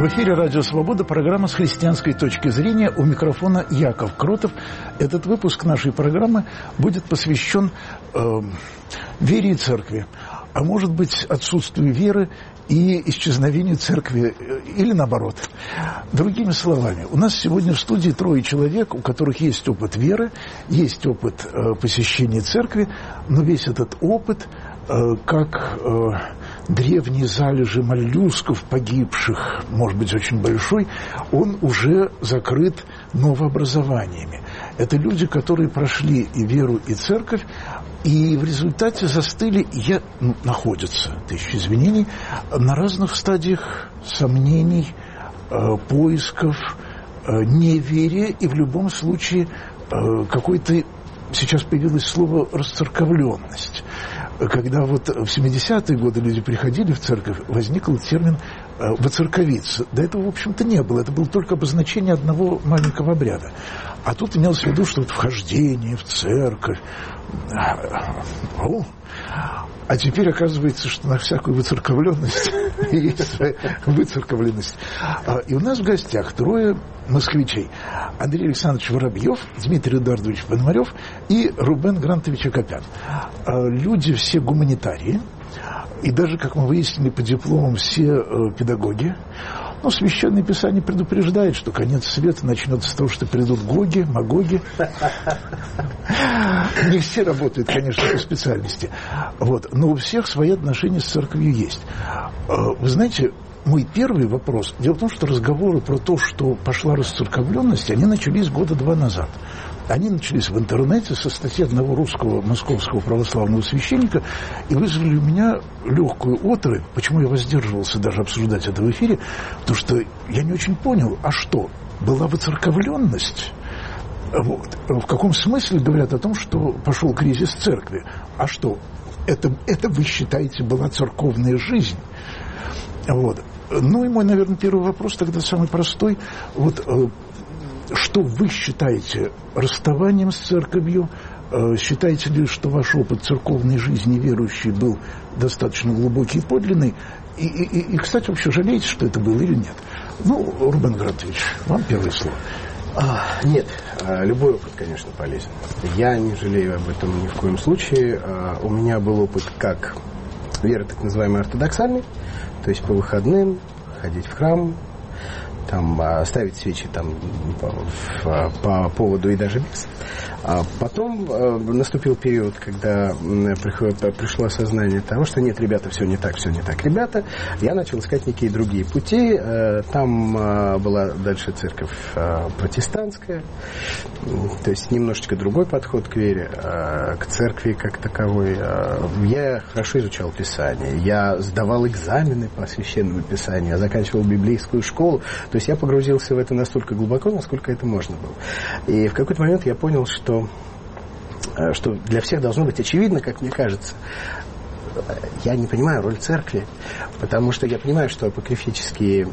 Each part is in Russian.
В эфире «Радио Свобода», программа «С христианской точки зрения». У микрофона Яков Кротов. Этот выпуск нашей программы будет посвящен вере и церкви, а может быть отсутствию веры и исчезновению церкви, или наоборот. Другими словами, у нас сегодня в студии 3 человек, у которых есть опыт веры, есть опыт посещения церкви, но весь этот опыт, как древние залежи моллюсков погибших, может быть, очень большой, он уже закрыт новообразованиями. Это люди, которые прошли и веру, и церковь, и в результате застыли, находятся, тысячи извинений, на разных стадиях сомнений, поисков, неверия, и в любом случае какой-то, сейчас появилось слово «расцерковленность». Когда вот в 70-е годы люди приходили в церковь, возникл термин «воцерковиться». До этого, в общем-то, не было. Это было только обозначение одного маленького обряда. А тут имелось в виду, что вот вхождение в церковь. А теперь оказывается, что на всякую выцерковленность есть выцерковленность. И у нас в гостях 3 москвичей. Андрей Александрович Воробьев, Дмитрий Эдуардович Пономарев и Рубен Грантович Акопян. Люди все гуманитарии. И даже, как мы выяснили по дипломам, все педагоги. Но Священное Писание предупреждает, что конец света начнется с того, что придут гоги, магоги. Не все работают, конечно, по специальности. Вот. Но у всех свои отношения с церковью есть. Вы знаете, мой первый вопрос. Дело в том, что разговоры про то, что пошла расцерковленность, они начались 2 года назад. Они начались в интернете со статьи одного русского московского православного священника и вызвали у меня легкую отрыбь. Почему я воздерживался даже обсуждать это в эфире? Потому что я не очень понял, а что, была выцерковленность? Вот. В каком смысле говорят о том, что пошел кризис церкви? А что, это вы считаете была церковная жизнь? Вот. Ну и мой, наверное, первый вопрос тогда самый простой. Вот что вы считаете расставанием с церковью? Считаете ли, что ваш опыт церковной жизни верующей был достаточно глубокий и подлинный? И, кстати, вообще жалеете, что это было или нет? Ну, Рубен Грантович, вам первое слово. Нет, любой опыт, конечно, полезен. Я не жалею об этом ни в коем случае. У меня был опыт как веры так называемой ортодоксальной, то есть по выходным ходить в храм, там ставить свечи там по поводу и даже без. А потом наступил период, когда пришло осознание того, что нет, ребята, все не так, ребята. Я начал искать некие другие пути. Там была дальше церковь протестантская, то есть немножечко другой подход к вере, к церкви как таковой. Я хорошо изучал Писание, я сдавал экзамены по Священному Писанию, я заканчивал библейскую школу. То есть я погрузился в это настолько глубоко, насколько это можно было. И в какой-то момент я понял, что для всех должно быть очевидно, как мне кажется. Я не понимаю роль церкви, потому что я понимаю, что апокрифические...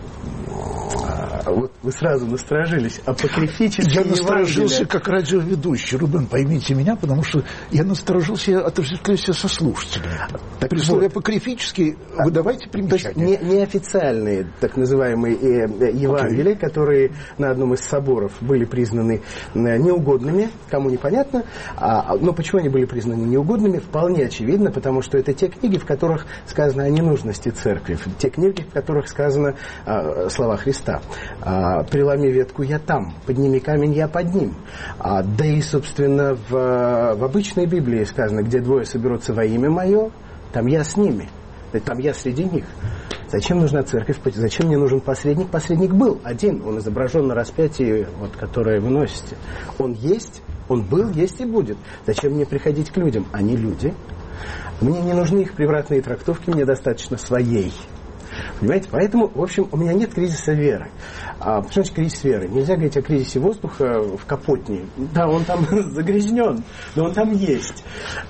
Вот вы сразу насторожились. Апокрифические Я насторожился как радиоведущий, Рубен, поймите меня, потому что я насторожился, я отождествляюсь со слушателями. При слове апокрифический вы давайте примечания. То есть неофициальные, так называемые Евангелия, которые на одном из соборов были признаны неугодными, кому непонятно. Но почему они были признаны неугодными, вполне очевидно, потому что это те книги, в которых сказано о ненужности церкви, те книги, в которых сказано слова Христа. «Преломи ветку я там, подними камень я под ним». Да и, собственно, в обычной Библии сказано, где 2 соберутся во имя Мое, там я с ними, там я среди них. Зачем нужна церковь? Зачем мне нужен посредник? Посредник был один, он изображен на распятии, вот, которое вы носите. Он есть, он был, есть и будет. Зачем мне приходить к людям? Они люди. Мне не нужны их превратные трактовки, мне достаточно своей. Понимаете? Поэтому, в общем, у меня нет кризиса веры. Что значит кризис веры? Нельзя говорить о кризисе воздуха в Капотне. Да, он там загрязнен, но он там есть.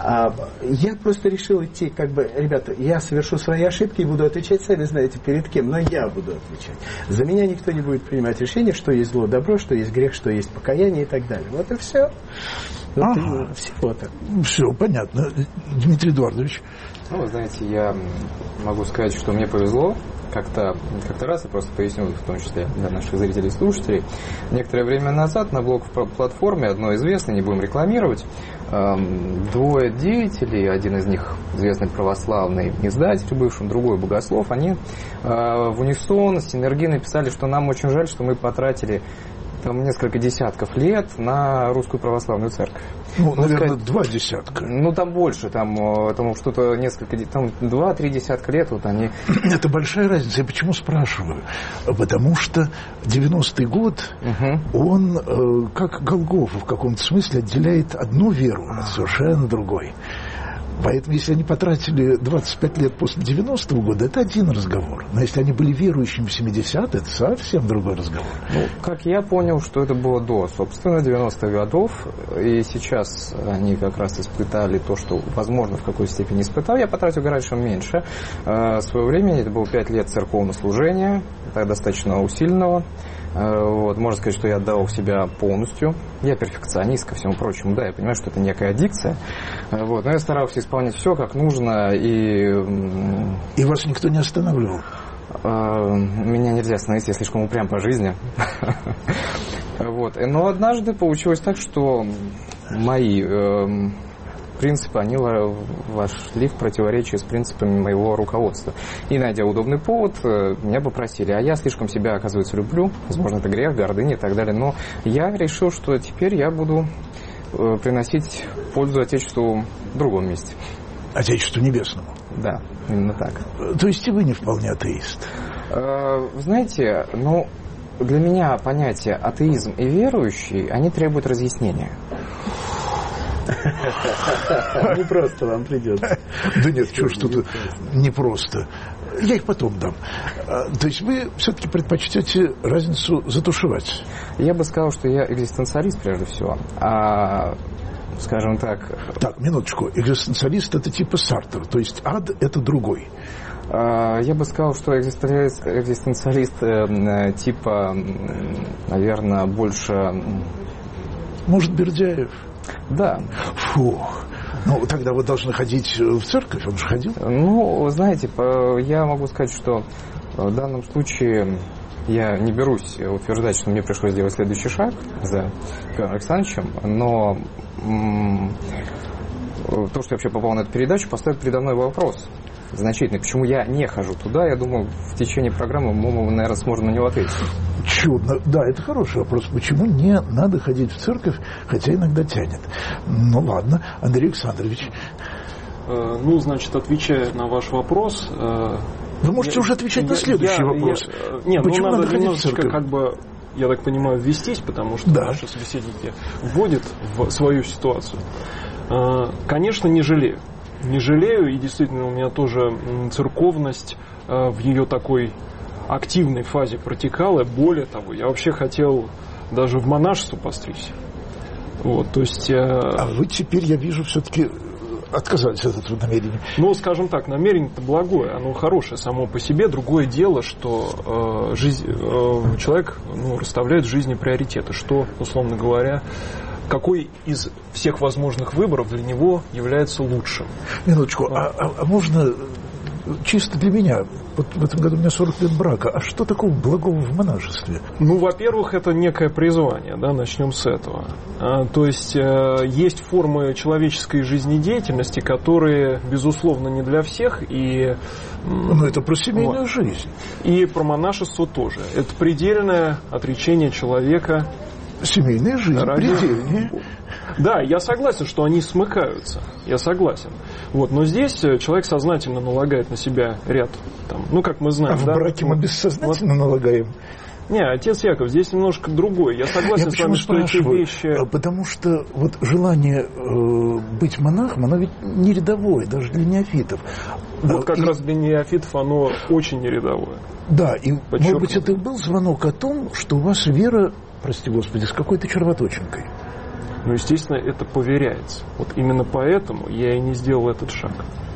Я просто решил идти, как бы, ребята, я совершу свои ошибки и буду отвечать, сами знаете, перед кем, но я буду отвечать. За меня никто не будет принимать решение, что есть зло, добро, что есть грех, что есть покаяние и так далее. Вот и все. Вот всего-то. Все, понятно. Дмитрий Эдуардович. Ну, вы знаете, я могу сказать, что мне повезло. Как-то раз, я просто поясню, в том числе для наших зрителей и слушателей, некоторое время назад на блог-платформе, одной известной, не будем рекламировать, двое деятелей, один из них известный православный издатель, бывший, другой богослов, они в унисон, синергии написали, что нам очень жаль, что мы потратили там несколько десятков лет на русскую православную церковь. Ну, наверное, 2 десятка. Ну, там больше, там что-то несколько, там 2-3 десятка лет вот они... Это большая разница. Я почему спрашиваю? Потому что 90-й год, он, как Голгофа в каком-то смысле, отделяет одну веру от совершенно другой. Поэтому, если они потратили 25 лет после 90-го года, это один разговор. Но если они были верующими в 70-е, это совсем другой разговор. Ну, как я понял, что это было до, собственно, 90-х годов. И сейчас они как раз испытали то, что, возможно, в какой степени испытал. Я потратил гораздо меньше своего времени. Это было 5 лет церковного служения, так достаточно усиленного. Вот, можно сказать, что я отдавал себя полностью. Я перфекционист, ко всему прочему. Да, я понимаю, что это некая аддикция. Вот, но я старался исполнять все как нужно. И вас никто не останавливал? Меня нельзя остановить, я слишком упрям по жизни. Вот. Но однажды получилось так, что мои принципы, они вошли в противоречие с принципами моего руководства. И, найдя удобный повод, меня попросили. А я слишком себя, оказывается, люблю. Возможно, это грех, гордыня и так далее. Но я решил, что теперь я буду приносить пользу Отечеству в другом месте. Отечеству небесному? Да, именно так. То есть и вы не вполне атеист? Знаете, ну, для меня понятие атеизм и верующий, они требуют разъяснения. Не просто вам придется. Да нет, что-то непросто. Я их потом дам. То есть вы все-таки предпочтете разницу затушевать? Я бы сказал, что я экзистенциалист прежде всего. Скажем так... Так, минуточку. Экзистенциалист – это типа Сартер, то есть ад – это другой. Я бы сказал, что экзистенциалист типа, наверное, больше... Может, Бердяев? Да. Фух. Ну, тогда вы должны ходить в церковь, он же ходил? Ну, знаете, я могу сказать, что в данном случае я не берусь утверждать, что мне пришлось сделать следующий шаг за Михаилом Александровичем, но то, что я вообще попал на эту передачу, поставит передо мной вопрос значительный. Почему я не хожу туда? Я думаю, в течение программы мы, наверное, сможем на него ответить. Чудно. Да, это хороший вопрос. Почему не надо ходить в церковь, хотя иногда тянет? Ну, ладно. Андрей Александрович. Ну, значит, отвечая на ваш вопрос... Вы можете уже отвечать на следующий вопрос. Нет, почему ну, надо немножечко, как бы, я так понимаю, ввестись, потому что наши собеседники вводят в свою ситуацию. Конечно, не жалею. Не жалею, и действительно у меня тоже церковность в ее такой активной фазе протекала. Более того, я вообще хотел даже в монашество постричься. Вот, то есть... А вы теперь, я вижу, все-таки отказались от этого намерения. Ну, скажем так, намерение-то благое, оно хорошее само по себе. Другое дело, что человек расставляет в жизни приоритеты, что, условно говоря, какой из всех возможных выборов для него является лучшим. Минуточку, а можно чисто для меня, вот в этом году у меня 40 лет брака, а что такого благого в монашестве? Ну, во-первых, это некое призвание, да, начнем с этого. То есть есть формы человеческой жизнедеятельности, которые, безусловно, не для всех. И, но это про семейную жизнь. И про монашество тоже. Это предельное отречение человека. Семейная жизнь предельнее. Да, я согласен, что они смыкаются. Я согласен. Вот, но здесь человек сознательно налагает на себя ряд, там, ну, как мы знаем. А в браке мы бессознательно налагаем? Не, отец Яков, здесь немножко другое. Я согласен с вами, что эти вещи... Потому что вот желание быть монахом, оно ведь не рядовое, даже для неофитов. Вот как раз для неофитов оно очень не рядовое. Да, и, может быть, это был звонок о том, что у вас вера, прости господи, с какой-то червоточинкой. Ну, естественно, это поверяется. Вот именно поэтому я и не сделал этот шаг.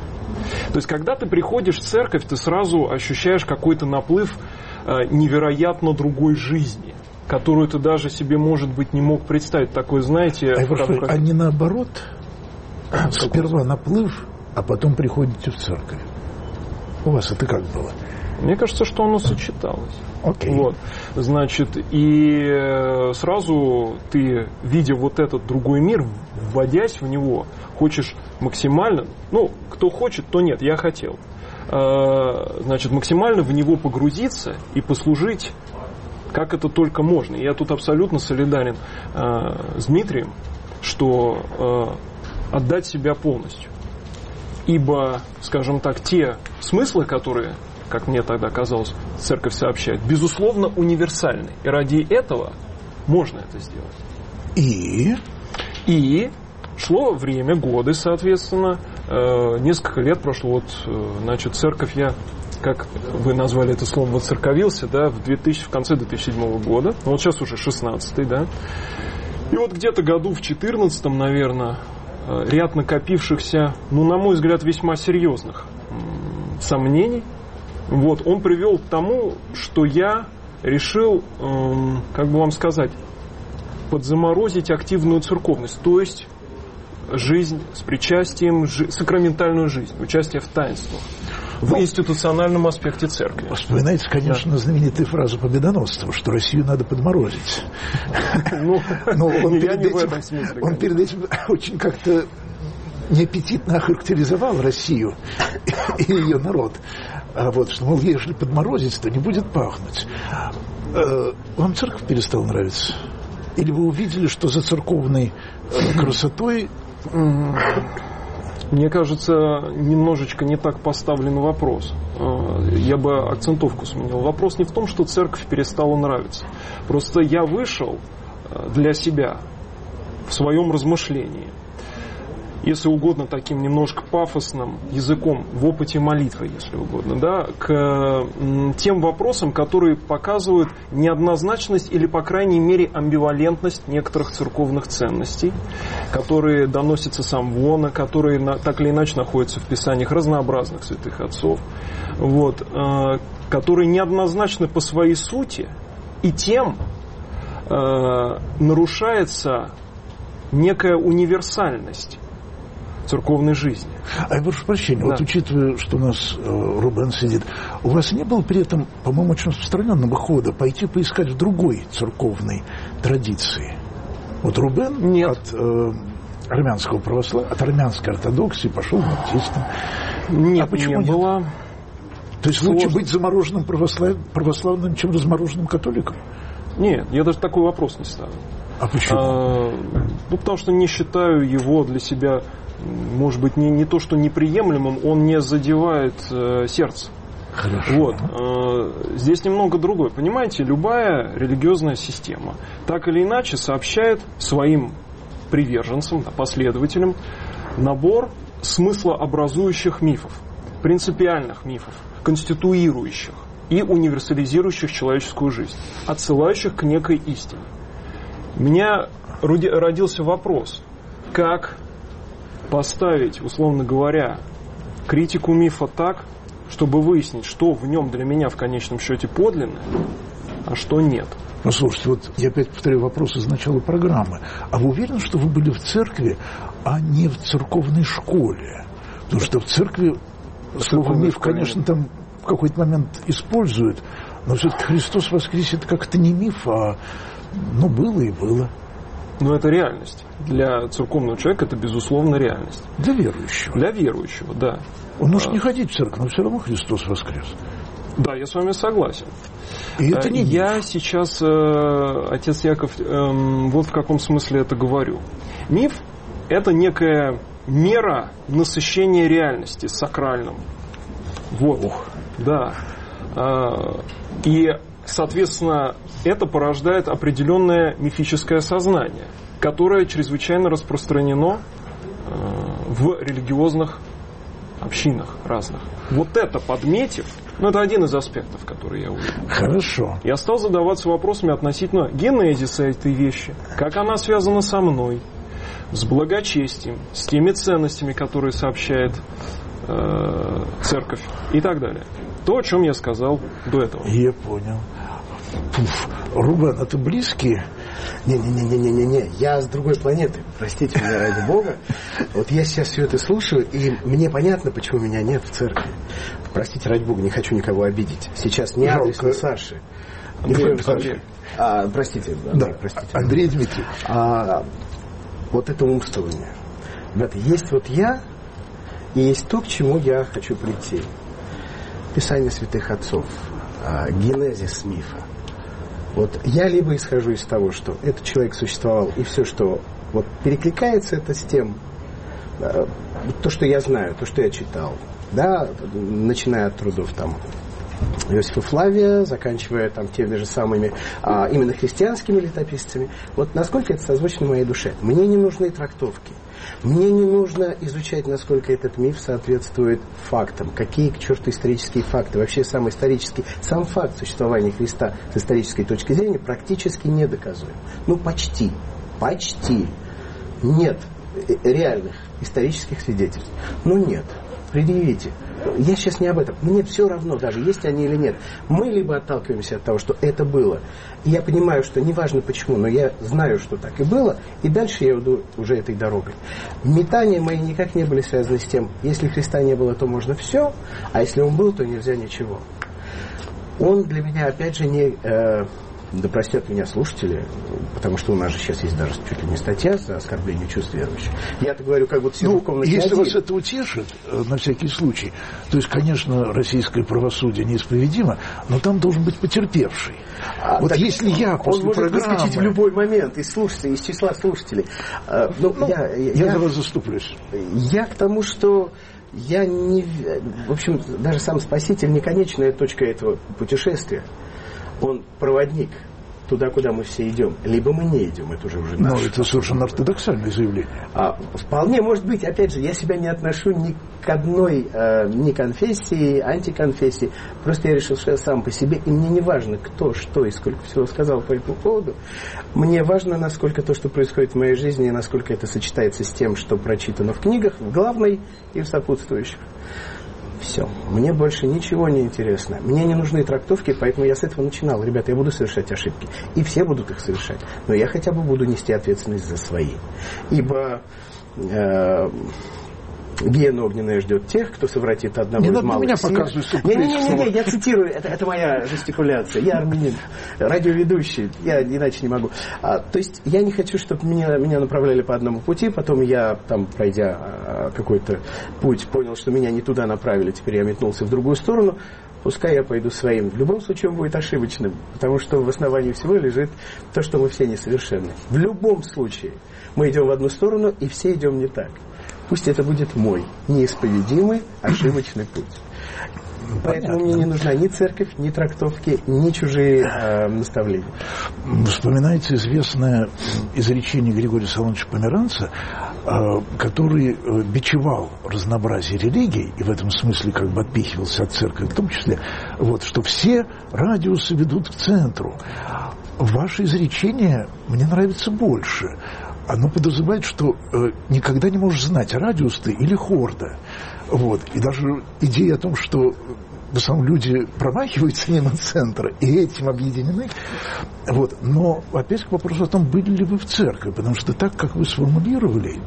То есть, когда ты приходишь в церковь, ты сразу ощущаешь какой-то наплыв невероятно другой жизни, которую ты даже себе, может быть, не мог представить. Такой, знаете... А не наоборот? Сперва наплыв, а потом приходите в церковь. У вас это как было? Мне кажется, что оно сочеталось. Окей. Вот. Значит, и сразу ты, видя вот этот другой мир, вводясь в него, хочешь максимально, кто хочет, то нет, я хотел. Значит, максимально в него погрузиться и послужить, как это только можно. И я тут абсолютно солидарен с Дмитрием, что отдать себя полностью. Ибо, скажем так, те смыслы, которые, как мне тогда казалось, церковь сообщает, безусловно, универсальны. И ради этого можно это сделать. И шло время, годы, соответственно, несколько лет прошло. Значит, церковь я, как вы назвали это словом, воцерковился, да, в конце 2007 года. Вот сейчас уже 16-й, да. И вот где-то году в 14-м, наверное, ряд накопившихся, на мой взгляд, весьма серьезных сомнений, он привел к тому, что я решил, как бы вам сказать, подзаморозить активную церковность, то есть жизнь с причастием, сакраментальную жизнь, участие в таинствах, в институциональном аспекте церкви. Вспоминается, конечно, знаменитая фраза Победоносцева, что Россию надо подморозить. Он перед этим очень как-то неаппетитно охарактеризовал Россию и ее народ. Что, мол, если подморозить, то не будет пахнуть. Вам церковь перестала нравиться? Или вы увидели, что за церковной красотой... Мне кажется, немножечко не так поставлен вопрос. Я бы акцентовку сменил. Вопрос не в том, что церковь перестала нравиться. Просто я вышел для себя в своем размышлении, если угодно, таким немножко пафосным языком, в опыте молитвы, если угодно, да, к тем вопросам, которые показывают неоднозначность или, по крайней мере, амбивалентность некоторых церковных ценностей, которые доносятся с амвона, которые так или иначе находятся в писаниях разнообразных святых отцов, которые неоднозначны по своей сути, и тем нарушается некая универсальность церковной жизни. Я прошу прощения, да. Учитывая, что у нас Рубен сидит, у вас не было при этом, по-моему, очень распространенного хода пойти поискать в другой церковной традиции? Рубен Нет. От армянского православия, от армянской ортодоксии пошел баптистом. Нет, почему не было. То есть лучше быть замороженным православным, чем размороженным католиком? Нет, я даже такой вопрос не ставлю. А почему? Потому что не считаю его для себя, может быть, не то, что неприемлемым, он не задевает сердце. Хорошо. Здесь немного другое. Понимаете, любая религиозная система так или иначе сообщает своим приверженцам, последователям набор смыслообразующих мифов, принципиальных мифов, конституирующих и универсализирующих человеческую жизнь, отсылающих к некой истине. У меня родился вопрос, как поставить, условно говоря, критику мифа так, чтобы выяснить, что в нем для меня в конечном счете подлинное, а что нет. Слушайте, я опять повторю вопрос из начала программы. А вы уверены, что вы были в церкви, а не в церковной школе? Потому что в церкви слово «миф», конечно, там в какой-то момент используют, но все-таки Христос воскрес, это как-то не миф, а было и было. Но это реальность. Для церковного человека это, безусловно, реальность. Для верующего. Для верующего, да. Он может не ходить в церковь, но все равно Христос воскрес. Да, я с вами согласен. И это не я сейчас, отец Яков, в каком смысле это говорю. Миф – это некая мера насыщения реальности сакральным. Да. И, соответственно, это порождает определенное мифическое сознание, которое чрезвычайно распространено в религиозных общинах разных. Это подметив, это один из аспектов, который я увидел. Хорошо. Я стал задаваться вопросами относительно генезиса этой вещи, как она связана со мной, с благочестием, с теми ценностями, которые сообщает церковь и так далее. То, о чем я сказал до этого. Я понял. Рубен, это близкие Не, я с другой планеты, простите меня ради Бога. Вот я сейчас все это слушаю, и мне понятно, почему меня нет в церкви. Простите ради Бога, не хочу никого обидеть. Сейчас не адресно Саши. Простите. Простите. Андрей Дмитриевич. Вот это умствование. Ребята, есть вот я, и есть то, к чему я хочу прийти. Писание святых отцов, генезис мифа. Вот я либо исхожу из того, что этот человек существовал, и все, что вот перекликается это с тем, то, что я знаю, то, что я читал, да, начиная от трудов там Иосифа Флавия, заканчивая там теми же самыми именно христианскими летописцами. Вот насколько это созвучно моей душе. Мне не нужны трактовки. Мне не нужно изучать, насколько этот миф соответствует фактам. Какие, к черту, исторические факты. Вообще сам факт существования Христа с исторической точки зрения практически недоказуем. Ну, почти. Нет реальных исторических свидетельств. Ну, нет. Предъявите. Я сейчас не об этом. Мне все равно, даже есть они или нет. Мы либо отталкиваемся от того, что это было, и я понимаю, что неважно почему, но я знаю, что так и было, и дальше я иду уже этой дорогой. Метания мои никак не были связаны с тем, если Христа не было, то можно все, а если он был, то нельзя ничего. Он для меня, опять же, не... Да простят меня слушатели, потому что у нас же сейчас есть даже чуть ли не статья за оскорбление чувств верующих. Я-то говорю, как будто сижу в комнате если один. вас это утешит, на всякий случай, то есть, конечно, российское правосудие неисповедимо, но там должен быть потерпевший. Вот так если я после он может программы... выскочить в любой момент из числа слушателей. Я за вас заступлюсь. Я к тому, что я не... В общем, даже сам Спаситель не конечная точка этого путешествия. Он проводник туда, куда мы все идем. Либо мы не идем, это уже Но это совершенно ортодоксальное заявление. Вполне может быть. Опять же, я себя не отношу ни к одной ни конфессии, антиконфессии. Просто я решил, что я сам по себе, и мне не важно, кто, что и сколько всего сказал по этому поводу. Мне важно, насколько то, что происходит в моей жизни, и насколько это сочетается с тем, что прочитано в книгах, в главной и в сопутствующих. Все. Мне больше ничего не интересно. Мне не нужны трактовки, поэтому я с этого начинал. Ребята, я буду совершать ошибки. И все будут их совершать. Но я хотя бы буду нести ответственность за свои. Ибо гиена огненная ждет тех, кто совратит одного из малых сил. Не, я цитирую. Это моя жестикуляция. Я армянин, радиоведущий. Я иначе не могу. То есть я не хочу, чтобы меня направляли по одному пути, потом я, там, пройдя какой-то путь, понял, что меня не туда направили, теперь я метнулся в другую сторону. Пускай я пойду своим. В любом случае он будет ошибочным, потому что в основании всего лежит то, что мы все несовершенны. В любом случае мы идем в одну сторону, и все идем не так. Пусть это будет мой неисповедимый ошибочный путь. Поэтому мне не нужна ни церковь, ни трактовки, ни чужие наставления. Вспоминается известное изречение Григория Соломоновича Померанца, который бичевал разнообразие религий, и в этом смысле как бы отпихивался от церкви, в том числе, вот, что все радиусы ведут к центру. Ваше изречение мне нравится больше. Оно подразумевает, что никогда не можешь знать, радиус ты или хорда. Вот. И даже идея о том, что в основном люди промахиваются мимо центра и этим объединены. Вот. Но опять к вопросу о том, были ли вы в церкви. Потому что так, как вы сформулировали,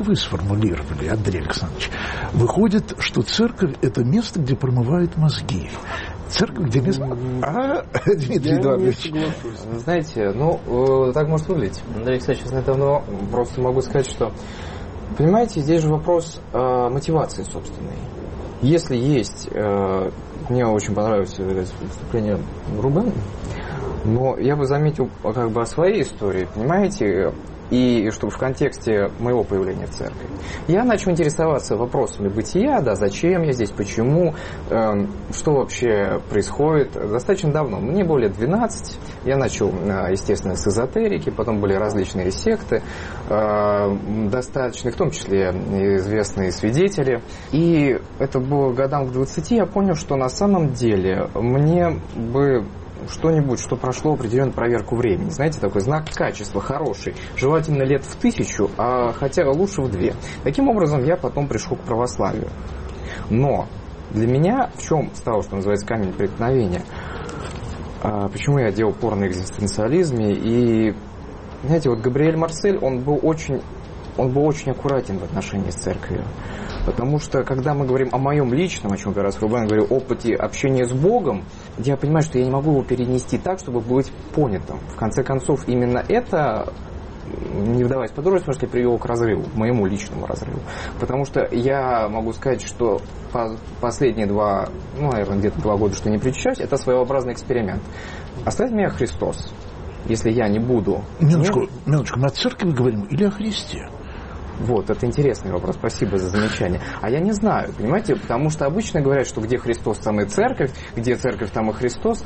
Андрей Александрович, выходит, что церковь – это место, где промывают мозги. Церковь, где место... Дмитрий Эдуардович. Знаете, так может выглядеть. Андрей Александрович, на это просто могу сказать, что, понимаете, здесь же вопрос мотивации собственной. Если есть... Мне очень понравилось выступление Рубена, но я бы заметил как бы о своей истории, понимаете, и чтобы в контексте моего появления в церкви. Я начал интересоваться вопросами бытия, зачем я здесь, почему, что вообще происходит, достаточно давно. Мне более 12, я начал, естественно, с эзотерики, потом были различные секты, достаточно, в том числе известные свидетели. И это было годам к 20, я понял, что на самом деле мне бы что-нибудь, что прошло определенную проверку времени. Знаете, такой знак качества хороший. Желательно лет в 1000, а хотя лучше в 2. Таким образом, я потом пришел к православию. Но для меня в чем стало, что называется, камень преткновения? Почему я делал упор на экзистенциализме и Знаете, вот Габриэль Марсель, он был очень аккуратен в отношении с церковью. Потому что, когда мы говорим о моем личном, о чем я раз Рубен говорил, опыте общения с Богом, я понимаю, что я не могу его перенести так, чтобы быть понятым. В конце концов, именно это, не вдаваясь в подробности, может, я привел к разрыву, к моему личному разрыву. Потому что я могу сказать, что последние наверное, где-то 2 года, что не причащаюсь, это своеобразный эксперимент. Оставь меня Христос, если я не буду... Минуточку, мы о церкви говорим или о Христе? Вот, это интересный вопрос, спасибо за замечание. А я не знаю, понимаете, потому что обычно говорят, что где Христос, там и церковь, где церковь, там и Христос.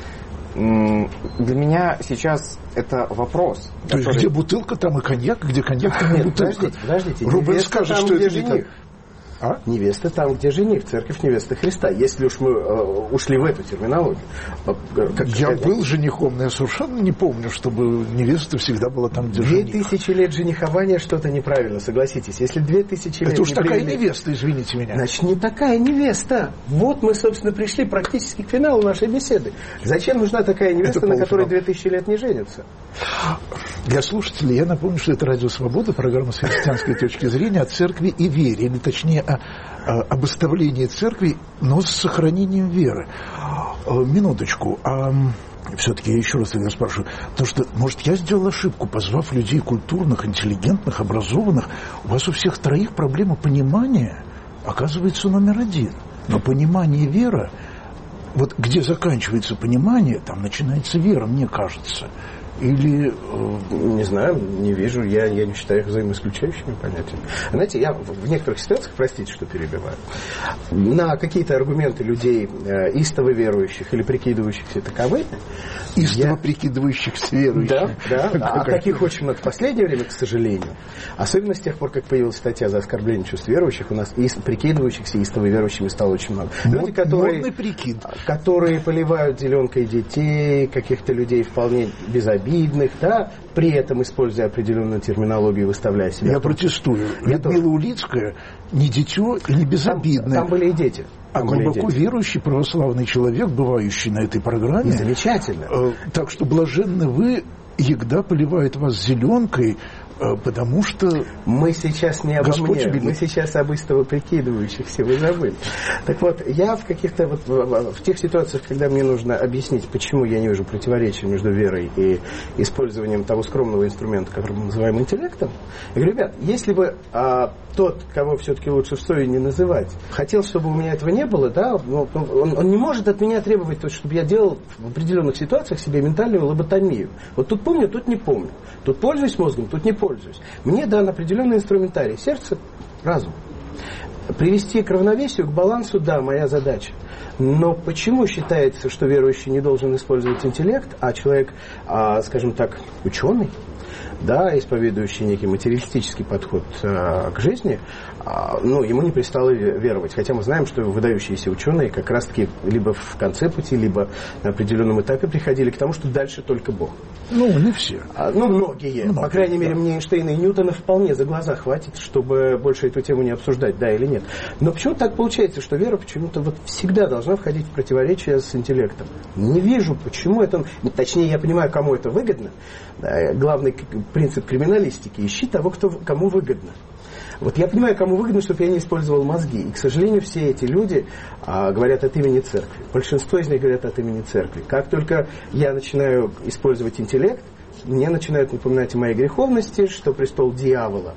Для меня сейчас это вопрос. То есть, где бутылка, там и коньяк, где коньяк, там и бутылка. Подождите. Рубен скажет, что это не так. Невеста там, где жених, церковь невеста Христа. Если уж мы ушли в эту терминологию. Я был женихом, но я совершенно не помню, чтобы невеста всегда была там, где жених. 2000 лет женихования что-то неправильно, согласитесь. Если 2000 лет... Это уж такая невеста, извините меня. Значит, не такая невеста. Вот мы, собственно, пришли практически к финалу нашей беседы. Зачем нужна такая невеста, на которой 2000 лет не женится? Для слушателей я напомню, что это «Радио Свобода», программа с христианской точки зрения о церкви и вере, или точнее об оставлении церкви, но с сохранением веры. Минуточку. Все-таки я еще раз тогда спрашиваю, потому что, может, я сделал ошибку, позвав людей культурных, интеллигентных, образованных. У вас у всех троих проблема понимания оказывается номер 1. Но понимание и вера, вот где заканчивается понимание, там начинается вера, мне кажется. Или... Не знаю, не вижу. Я не считаю их взаимоисключающими понятиями. Знаете, я в некоторых ситуациях, простите, что перебиваю, на какие-то аргументы людей, истово верующих или прикидывающихся таковыми... Истово прикидывающихся верующих. Да. А таких очень много в последнее время, к сожалению. Особенно с тех пор, как появилась статья за оскорбление чувств верующих, у нас прикидывающихся истово верующими стало очень много. Люди, которые поливают зеленкой детей, каких-то людей вполне безобидных, да, при этом используя определенную терминологию, выставляя себя. Я протестую. Людмила Улицкая не дитё и не безобидная. Там были и дети. А глубоко верующий православный человек, бывающий на этой программе. И замечательно. Так что блаженны вы, егда поливает вас зеленкой, потому что мы сейчас не обо мне, мы сейчас об истово прикидывающихся, вы забыли. Так вот, я в каких-то в тех ситуациях, когда мне нужно объяснить, почему я не вижу противоречия между верой и использованием того скромного инструмента, который мы называем интеллектом, я говорю, ребят, если бы тот, кого все-таки лучше в сове не называть, хотел, чтобы у меня этого не было, да, он не может от меня требовать, чтобы я делал в определенных ситуациях себе ментальную лоботомию. Вот тут помню, тут не помню. Тут пользуюсь мозгом, тут не пользуюсь. Мне дан определенный инструментарий. Сердце, разум. Привести к равновесию, к балансу, да, моя задача. Но почему считается, что верующий не должен использовать интеллект, а человек, скажем так, ученый, да, исповедующий некий материалистический подход к жизни, ему не пристало веровать. Хотя мы знаем, что выдающиеся ученые как раз-таки либо в конце пути, либо на определенном этапе приходили к тому, что дальше только Бог. Не все. Многие. По крайней мере, мне Эйнштейна и Ньютона вполне за глаза хватит, чтобы больше эту тему не обсуждать, да или нет. Но почему так получается, что вера почему-то всегда должна входить в противоречие с интеллектом? Не вижу, почему это... Точнее, я понимаю, кому это выгодно. Главный принцип криминалистики. Ищи того, кому выгодно. Вот я понимаю, кому выгодно, чтобы я не использовал мозги. И, к сожалению, все эти люди говорят от имени церкви. Большинство из них говорят от имени церкви. Как только я начинаю использовать интеллект, мне начинают напоминать о моей греховности, что престол дьявола,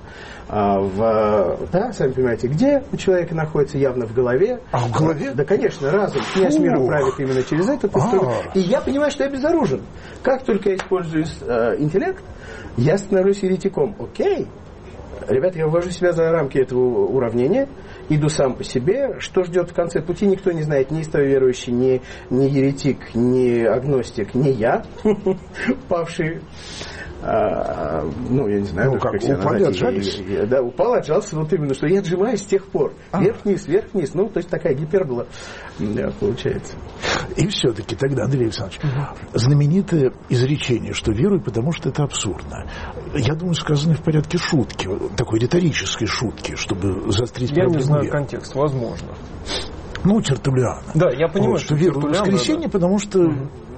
сами понимаете, где у человека находится, явно в голове. А в голове? Да, конечно, разум. Князь мира правит именно через этот инструмент. И я понимаю, что я безоружен. Как только я использую интеллект, я становлюсь еретиком. Окей. Ребята, я ввожу себя за рамки этого уравнения, иду сам по себе. Что ждет в конце пути, никто не знает. Ни истово верующий, ни еретик, ни агностик, ни я, павший. Я не знаю, как себя назвать. Да, упал, отжался, вот именно, что я отжимаюсь с тех пор. Вверх-вниз, вверх-вниз. То есть такая гипербола получается. И все-таки тогда, Андрей Александрович, знаменитое изречение, что веруй, потому что это абсурдно. Я думаю, сказано в порядке шутки, такой риторической шутки, чтобы заострить проблему. Я не знаю контекст, возможно. Тертуллиана. Да, я понимаю, что верую в воскресенье, потому что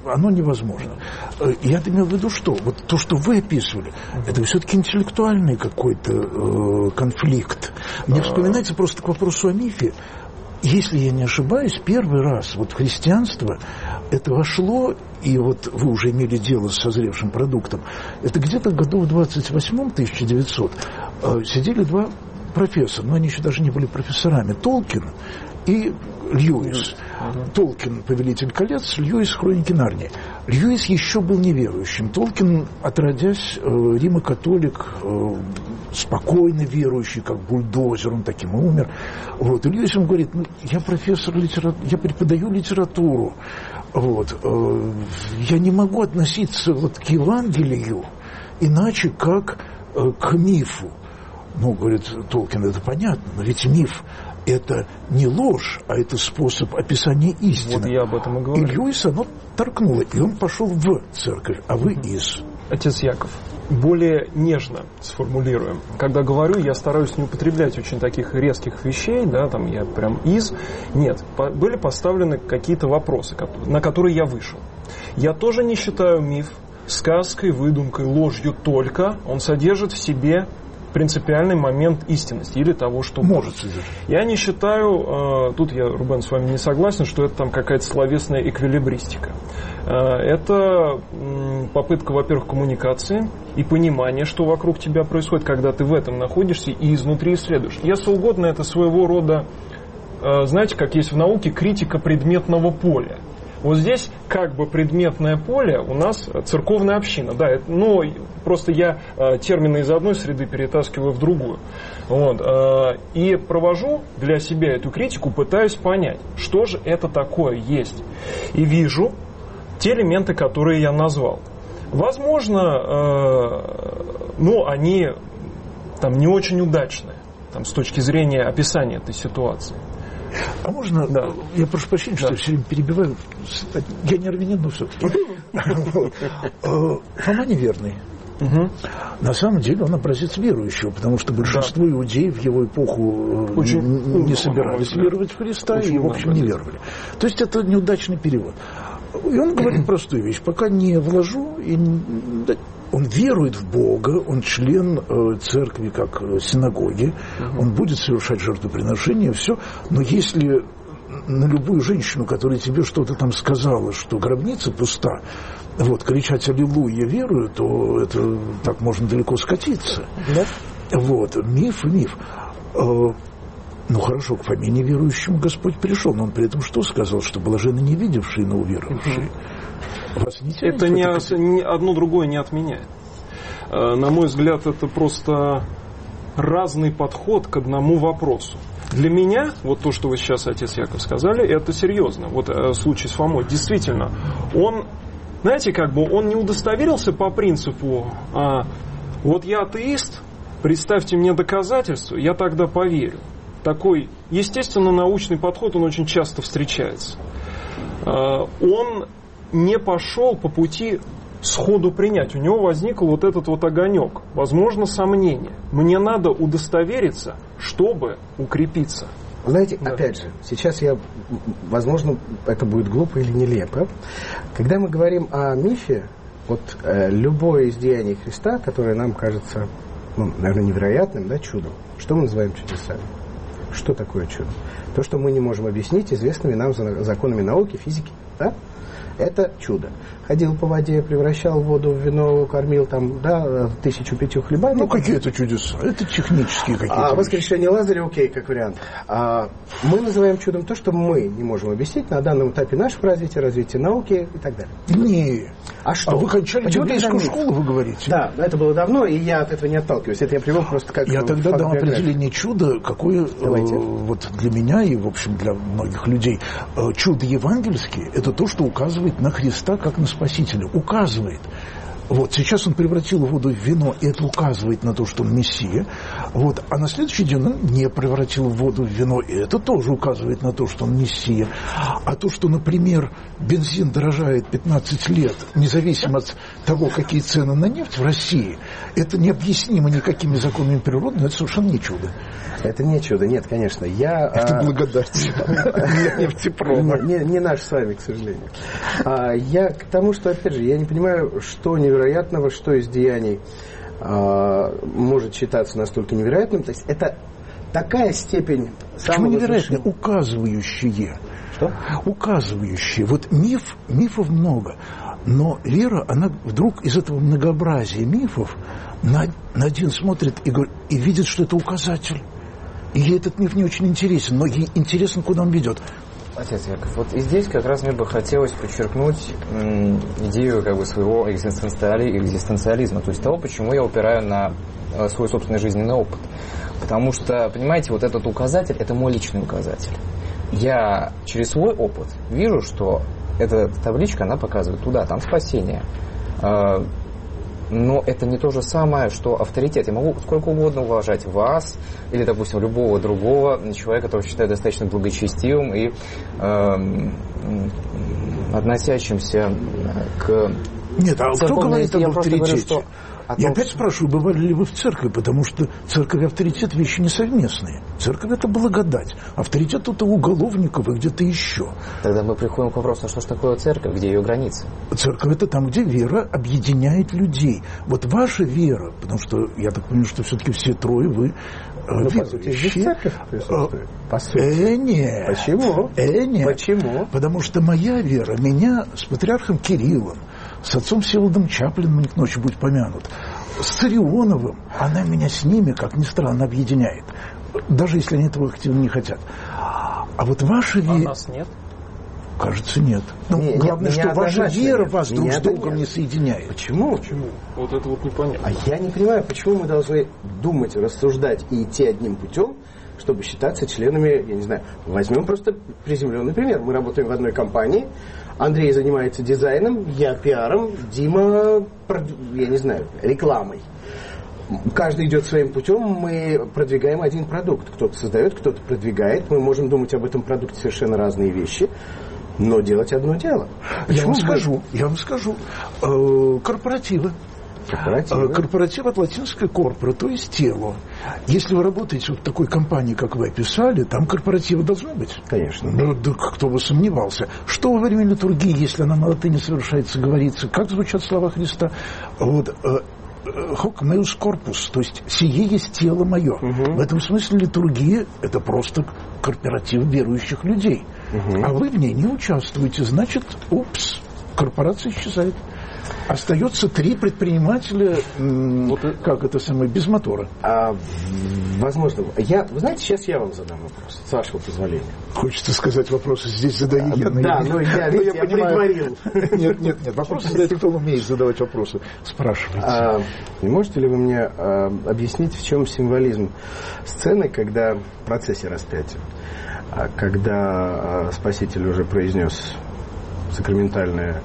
оно невозможно. Я имел в виду, что вот то, что вы описывали, это все-таки интеллектуальный какой-то конфликт. Мне вспоминается просто к вопросу о мифе. Если я не ошибаюсь, первый раз вот в христианство это вошло, и вот вы уже имели дело с созревшим продуктом, это где-то году в 28-м, 1900, сидели два профессора, но они еще даже не были профессорами, Толкин и Льюис. Толкин «Повелитель колец», Льюис «Хроники Нарнии». Льюис еще был неверующим. Толкин, отродясь, римо-католик, спокойно верующий, как бульдозер, он таким и умер. Вот. И Льюис ему говорит, я профессор литературы, я преподаю литературу. Вот. Я не могу относиться вот к Евангелию иначе, как к мифу. Ну, говорит Толкин, это понятно, но ведь миф – это не ложь, а это способ описания истины. Вот я об этом и говорю. И Льюис оно торкнуло, и он пошел в церковь, а вы из. Отец Яков, более нежно сформулируем. Когда говорю, я стараюсь не употреблять очень таких резких вещей, да, там я прям из. Нет, были поставлены какие-то вопросы, на которые я вышел. Я тоже не считаю миф сказкой, выдумкой, ложью, только он содержит в себе принципиальный момент истинности или того, что может содержать. Я не считаю, тут я, Рубен, с вами не согласен, что это там какая-то словесная эквилибристика. Это попытка, во-первых, коммуникации и понимания, что вокруг тебя происходит, когда ты в этом находишься и изнутри исследуешь. Если угодно, это своего рода, знаете, как есть в науке критика предметного поля. Вот здесь как бы предметное поле у нас церковная община. Да, но просто я термины из одной среды перетаскиваю в другую. Вот, и провожу для себя эту критику, пытаюсь понять, что же это такое есть. И вижу те элементы, которые я назвал. Возможно, они там не очень удачные там, с точки зрения описания этой ситуации. А можно, да. Я прошу прощения, что я все время перебиваю. Я не армянин, но все-таки. Фома неверный. На самом деле он образец верующего, потому что большинство иудеев в его эпоху не собирались веровать в Христа и, в общем, не веровали. То есть это неудачный перевод. И он говорит простую вещь. Пока не вложу, он верует в Бога, он член церкви, как синагоги, он будет совершать жертвоприношение, все. Но если на любую женщину, которая тебе что-то там сказала, что гробница пуста, вот, кричать «Аллилуйя, верую», то это так можно далеко скатиться. Да? Вот, миф и миф. Ну хорошо, к Фоме неверующему Господь пришел, но он при этом что сказал? Что блаженны не видевшие, но уверовавшие. Вас не тянет? Это одно другое не отменяет. На мой взгляд, это просто разный подход к одному вопросу. Для меня, вот то, что вы сейчас, отец Яков, сказали, это серьезно. Вот случай с Фомой, действительно, он, знаете, как бы он не удостоверился по принципу, вот я атеист, представьте мне доказательства, я тогда поверю. Такой, естественно, научный подход, он очень часто встречается. Он не пошел по пути сходу принять. У него возник вот этот вот огонек, возможно, сомнение. Мне надо удостовериться, чтобы укрепиться. Знаете, опять же, сейчас возможно, это будет глупо или нелепо. Когда мы говорим о мифе, вот любое из деяний Христа, которое нам кажется, наверное, невероятным, да, чудом, что мы называем чудесами? Что такое чудо? То, что мы не можем объяснить известными нам законами науки, физики, да? Это чудо. Ходил по воде, превращал воду в вино, кормил там, да, 1005 хлебами. Ну, какие это чудеса? Это технические какие-то. Воскрешение Лазаря, окей, как вариант. Мы называем чудом то, что мы не можем объяснить на данном этапе нашего развития науки и так далее. Не. А что? Вы кончали библейскую школу, вы говорите? Да, это было давно, и я от этого не отталкиваюсь. Это я привел просто как... Я тогда дам определение чуда, какое вот для меня и, в общем, для многих людей. Чудо евангельское – это то, что указывает на Христа как на Спасителя. Указывает. Вот, сейчас он превратил воду в вино, и это указывает на то, что он Мессия. Вот, а на следующий день он не превратил воду в вино, и это тоже указывает на то, что он Мессия. А то, что, например, бензин дорожает 15 лет, независимо от того, какие цены на нефть в России, это необъяснимо никакими законами природы, но это совершенно не чудо. Это не чудо, нет, конечно. Это благодать нефтепрома. Не наш с вами, к сожалению. Я к тому, что, опять же, я не понимаю, что невероятного, что из деяний может считаться настолько невероятным. То есть это такая степень... Почему невероятно? Указывающие. Что? Указывающие. Вот мифов много. Но вера, она вдруг из этого многообразия мифов на один смотрит и видит, что это указатель. И ей этот миф не очень интересен, но ей интересно, куда он ведет. Отец Яков, вот и здесь как раз мне бы хотелось подчеркнуть идею как бы своего экзистенциализма, то есть того, почему я упираю на свой собственный жизненный опыт. Потому что, понимаете, вот этот указатель, это мой личный указатель. Я через свой опыт вижу, что эта табличка, она показывает туда, там спасение. Но это не то же самое, что авторитет. Я могу сколько угодно уважать вас или, допустим, любого другого человека, которого считаю достаточно благочестивым и относящимся к... Нет, а кто говорит об авторитете? Я опять что... спрашиваю, бывали ли вы в церкви, потому что церковь и авторитет вещи несовместные. Церковь — это благодать, авторитет — это уголовников и где-то еще. Тогда мы приходим к вопросу, что же такое церковь, где ее границы? Церковь — это там, где вера объединяет людей. Вот ваша вера, потому что я так понимаю, что все-таки все трое вы верующие. По сути. Нет. Почему? Нет. Почему? Потому что моя вера меня с патриархом Кириллом, с отцом Всеволодом Чаплиным, к ночи будь помянут, с Царионовым, она меня с ними, как ни странно, объединяет. Даже если они этого активно не хотят. А вот ваша вера... А нас нет? Кажется, нет. Но главное, что ваша вера вас друг с другом не соединяет. Почему? Вот это вот непонятно. А я не понимаю, почему мы должны думать, рассуждать и идти одним путем, чтобы считаться членами, я не знаю, возьмем просто приземленный пример. Мы работаем в одной компании, Андрей занимается дизайном, я пиаром, Дима, я не знаю, рекламой. Каждый идет своим путем, мы продвигаем один продукт. Кто-то создает, кто-то продвигает. Мы можем думать об этом продукте совершенно разные вещи, но делать одно дело. Я вам скажу. Корпоративы. Корпоратив от латинской корпора, то есть тело. Если вы работаете в такой компании, как вы описали, там корпоративы должны быть. Конечно. Да кто бы сомневался. Что во время литургии, если она на латыни совершается, говорится, как звучат слова Христа? Вот, hoc meus corpus, то есть сие есть тело мое. В этом смысле литургия — это просто корпоратив верующих людей. А вы в ней не участвуете, значит, корпорация исчезает. Остается 3 предпринимателя, без мотора. Возможно. Вы знаете, сейчас я вам задам вопрос, с вашего позволения. Хочется сказать вопросы здесь задаю я. Да, но я предварил. Нет, вопросы задать кто умеет задавать вопросы. Спрашивайте. Не можете ли вы мне объяснить, в чем символизм сцены, когда в процессе распятия, когда Спаситель уже произнес сакраментальное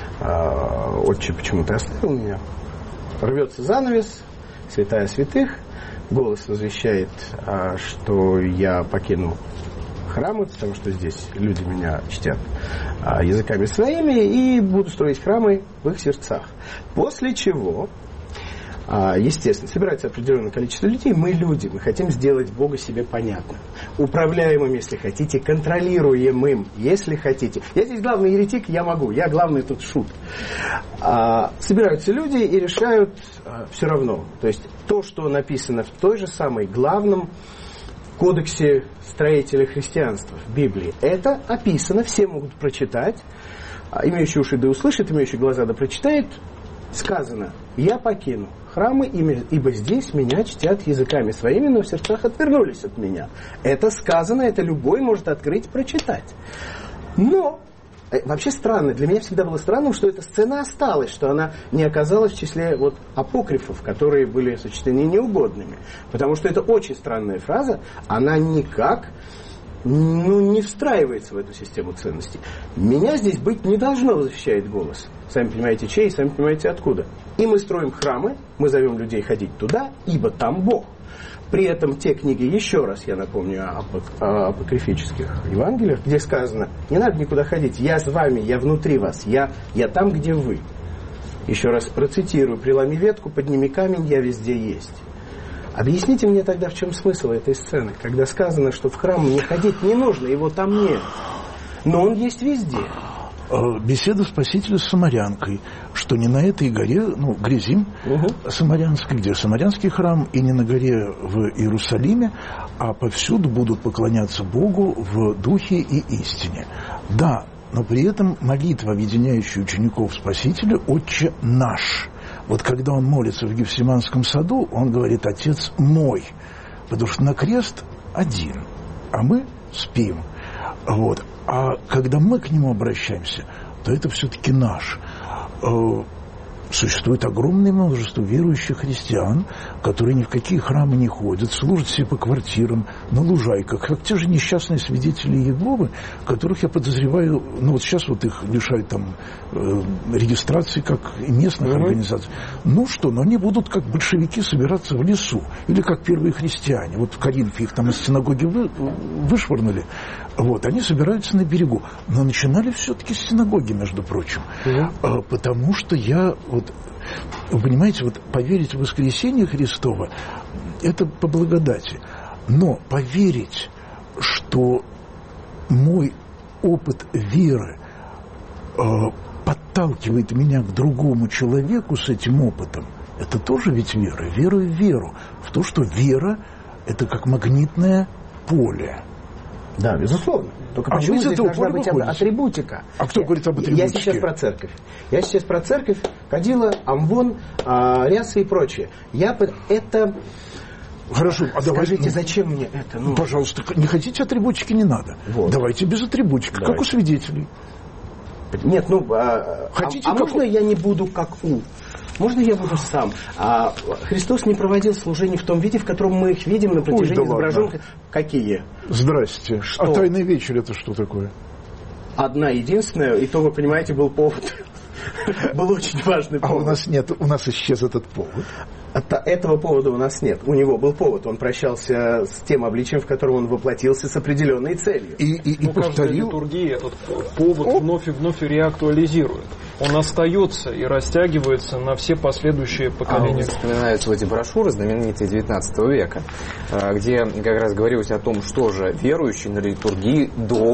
«Отче, почему ты оставил меня?» Рвется занавес, святая святых, голос возвещает, что я покину храмы, потому что здесь люди меня чтят языками своими, и буду строить храмы в их сердцах. После чего, естественно, собирается определенное количество людей. Мы люди, мы хотим сделать Бога себе понятным, управляемым, если хотите, контролируемым, если хотите. Я здесь главный еретик, я главный тут шут. Собираются люди и решают все равно. То есть то, что написано в той же самой главном кодексе строителя христианства, в Библии, это описано, все могут прочитать. Имеющий уши да услышит, имеющий глаза да прочитает. Сказано: «Я покину храмы, ибо здесь меня чтят языками своими, но в сердцах отвернулись от меня». Это сказано, это любой может открыть, прочитать. Но вообще странно, для меня всегда было странным, что эта сцена осталась, что она не оказалась в числе апокрифов, которые были сочтены неугодными. Потому что это очень странная фраза, она никак не встраивается в эту систему ценностей. «Меня здесь быть не должно», возвещает голос. Сами понимаете, чей, сами понимаете, откуда. И мы строим храмы, мы зовем людей ходить туда, ибо там Бог. При этом те книги, еще раз я напомню о апокрифических Евангелиях, где сказано, не надо никуда ходить, я с вами, я внутри вас, я там, где вы. Еще раз процитирую, преломи ветку, подними камень, я везде есть. Объясните мне тогда, в чем смысл этой сцены, когда сказано, что в храм мне ходить не нужно, его там нет, но он есть везде. Беседа Спасителя с самарянкой, что не на этой горе, Гризим самарянской, где самарянский храм, и не на горе в Иерусалиме, а повсюду будут поклоняться Богу в духе и истине. Да, но при этом молитва, объединяющая учеников Спасителя, «Отче наш». Вот когда он молится в Гефсиманском саду, он говорит «Отец мой», потому что на крест один, а мы спим. Вот. А когда мы к нему обращаемся, то это все-таки наш. Существует огромное множество верующих христиан, которые ни в какие храмы не ходят, служат себе по квартирам, на лужайках, как те же несчастные свидетели Иеговы, которых я подозреваю, вот сейчас вот их лишают там регистрации как и местных организаций. Но они будут как большевики собираться в лесу, или как первые христиане. Вот в Коринфе их там из синагоги вышвырнули, они собираются на берегу. Но начинали все-таки с синагоги, между прочим. Потому что вы понимаете, поверить в воскресение Христово – это по благодати. Но поверить, что мой опыт веры подталкивает меня к другому человеку с этим опытом, это тоже ведь вера. Вера в веру. В то, что вера – это как магнитное поле. Да, безусловно. Только почему здесь должна быть атрибутика? А кто говорит об атрибутике? Я сейчас про церковь. Кадила, амвон, рясы и прочее. Хорошо, скажите, зачем мне это? Пожалуйста, не хотите атрибутики, не надо. Давайте без атрибутики, как у свидетелей. Нет, можно я не буду как у? Можно я буду сам? Христос не проводил служений в том виде, в котором мы их видим на протяжении изображенных. Какие? Здрасте. Что? А Тайная вечеря это что такое? Одна единственная, и то, вы понимаете, был повод. Был очень важный повод. А у нас нет, у нас исчез этот повод. Этого повода у нас нет. У него был повод. Он прощался с тем обличием, в котором он воплотился с определенной целью. И повторил. Литургия этот повод вновь и вновь реактуализирует. Он остается и растягивается на все последующие поколения. Вспоминаются эти брошюры знаменитые 19 века, где как раз говорилось о том, что же верующий на литургии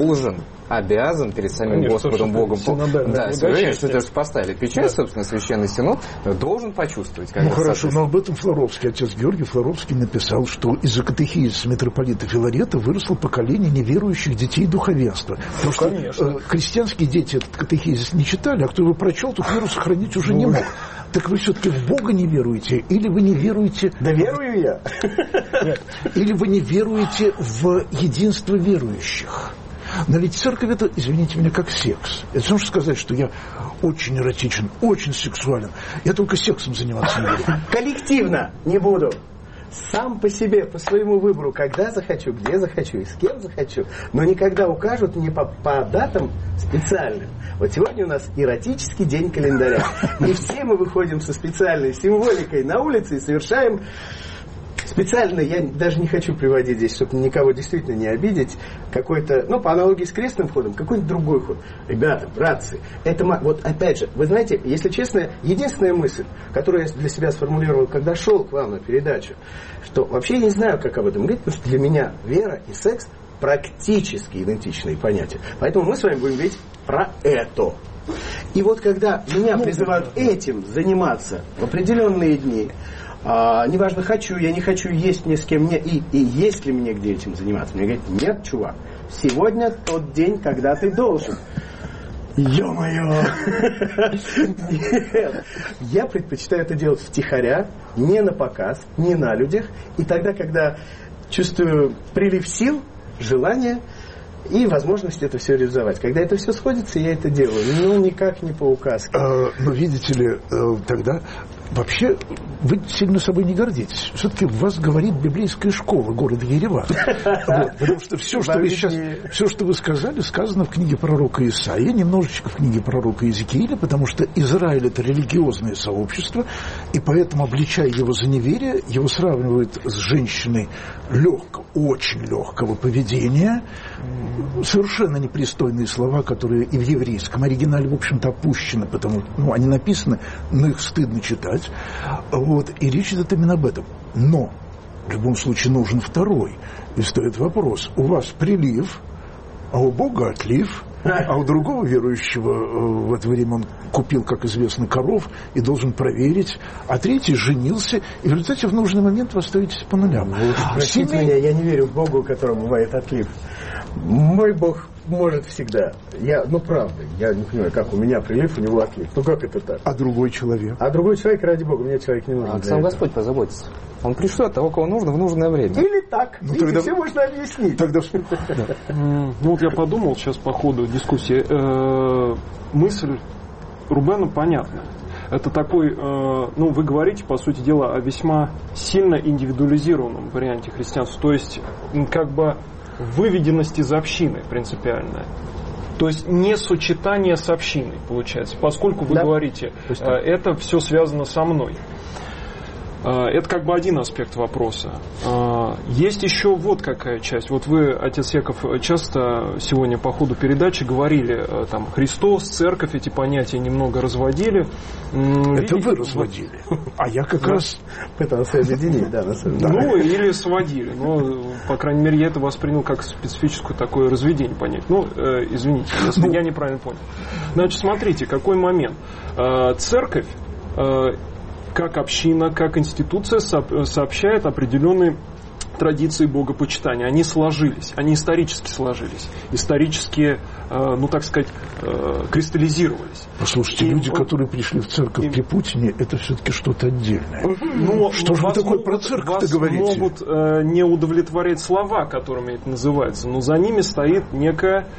обязан перед самим Господом Богом. Да, что поставили печать, собственно, Священный Синод должен почувствовать. Хорошо, но об этом Флоровский, отец Георгий Флоровский написал, что из-за катехизиса митрополита Филарета выросло поколение неверующих детей духовенства. Потому что христианские дети этот катехизис не читали, а кто его прочел, тут веру сохранить уже не мог. Так вы все-таки в Бога не веруете? Или вы не веруете... Да верую я. Или вы не веруете в единство верующих? Но ведь церковь это, извините меня, как секс. Это все можно сказать, что я очень эротичен, очень сексуален. Я только сексом заниматься не буду. Коллективно не буду. Сам по себе, по своему выбору, когда захочу, где захочу и с кем захочу. Но никогда укажут не по датам специальным. Вот сегодня у нас эротический день календаря. И все мы выходим со специальной символикой на улице и совершаем... Специально я даже не хочу приводить здесь, чтобы никого действительно не обидеть, какой-то, по аналогии с крестным ходом, какой-нибудь другой ход. Ребята, братцы, это, вот опять же, вы знаете, если честно, единственная мысль, которую я для себя сформулировал, когда шел к вам на передачу, что вообще я не знаю, как об этом говорить, потому что для меня вера и секс практически идентичные понятия. Поэтому мы с вами будем говорить про это. И вот когда меня призывают этим заниматься в определенные дни, неважно, хочу, я не хочу, есть мне с кем мне, и есть ли мне где этим заниматься. Мне говорят, нет, чувак, сегодня тот день, когда ты должен. Ё-моё! Нет. Я предпочитаю это делать втихаря, не на показ, не на людях. И тогда, когда чувствую прилив сил, желания и возможность это все реализовать. Когда это все сходится, я это делаю. Но никак не по указке. Но видите ли, тогда Вообще, вы сильно собой не гордитесь. Все-таки в вас говорит библейская школа города Ереван. Потому что все, что вы сказали, сказано в книге пророка Исаии, немножечко в книге пророка Иезекииля, потому что Израиль — это религиозное сообщество, и поэтому, обличая его за неверие, его сравнивают с женщиной очень легкого поведения, совершенно непристойные слова, которые и в еврейском оригинале, в общем-то, опущены, потому что они написаны, но их стыдно читать. И речь идет именно об этом. Но в любом случае нужен второй. И стоит вопрос: у вас прилив, а у Бога отлив, а у другого верующего в это время он купил, как известно, коров и должен проверить, а третий женился, и в результате в нужный момент вы остаетесь по нулям. Простите меня, я не верю в Бога, у которого бывает отлив. Мой Бог может всегда. Правда, я не понимаю, как у меня прилив, у него отлив. Как это так? А другой человек? А другой человек, ради Бога, мне человек не нужен. Сам Господь позаботится. Он пришлет того, кого нужно, в нужное время. Или так. Тогда все можно объяснить. Тогда я подумал сейчас по ходу дискуссии. Мысль Рубена понятна. Это такой, вы говорите, по сути дела, о весьма сильно индивидуализированном варианте христианства. То есть, выведенность из общины принципиальная. То есть не сочетание с общиной, получается. Поскольку вы говорите, это все связано со мной. Это один аспект вопроса. Есть еще вот какая часть. Вот вы, отец Яков, часто сегодня по ходу передачи говорили, Христос, церковь, эти понятия немного разводили. Это вы разводили. А я как раз пытался объединить, на самом деле. Или сводили. По крайней мере, я это воспринял как специфическое такое разведение понятий. Извините, если я неправильно понял. Значит, смотрите, какой момент. Церковь, как община, как институция сообщает определенные традиции богопочитания. Они сложились, они исторически сложились, исторически, кристаллизировались. Послушайте, люди, которые пришли в церковь при Путине, это все-таки что-то отдельное. Что же вы такое про церковь-то говорите? Вас могут не удовлетворять слова, которыми это называется, но за ними стоит некая